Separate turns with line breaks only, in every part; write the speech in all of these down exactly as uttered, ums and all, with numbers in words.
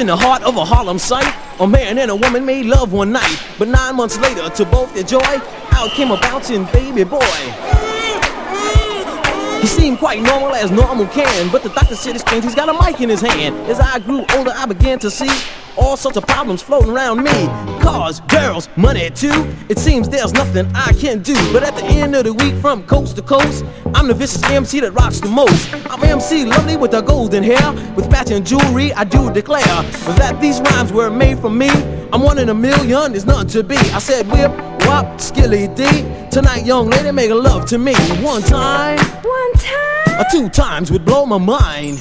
in the heart of a Harlem sight. A man and a woman made love one night, but nine months later, to both their joy, out came a bouncing baby boy. He seemed quite normal as normal can, but the doctor said it's strange, he's got a mic in his hand. As I grew older, I began to see all sorts of problems floating around me. Cars, girls, money too. It seems there's nothing I can do. But at the end of the week, from coast to coast, I'm the vicious M C that rocks the most. I'm M C Lovely with the golden hair, with matching jewelry, I do declare that these rhymes were made for me. I'm one in a million, there's none to be. I said whip, wop, skilly D. Tonight, young lady, make love to me. One time,
one time,
or two times would blow my mind.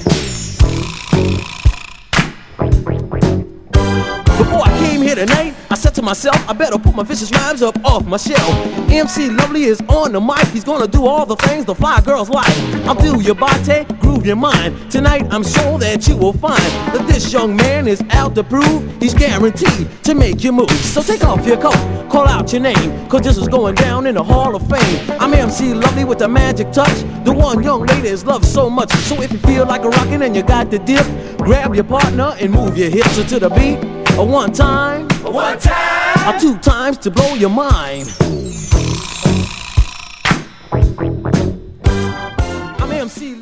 Before I came here tonight, I said to myself, I better put my vicious rhymes up off my shelf. M C Lovely is on the mic, he's gonna do all the things the fly girls like. I'll do your body, groove your mind. Tonight I'm sure that you will find that this young man is out to prove he's guaranteed to make you move. So take off your coat, call out your name, cause this is going down in the Hall of Fame. I'm M C Lovely with the magic touch, the one young ladies love so much. So if you feel like a rockin' and you got the dip, grab your partner and move your hips to the beat. A one time,
a one time,
or two times to blow your mind. I'm M C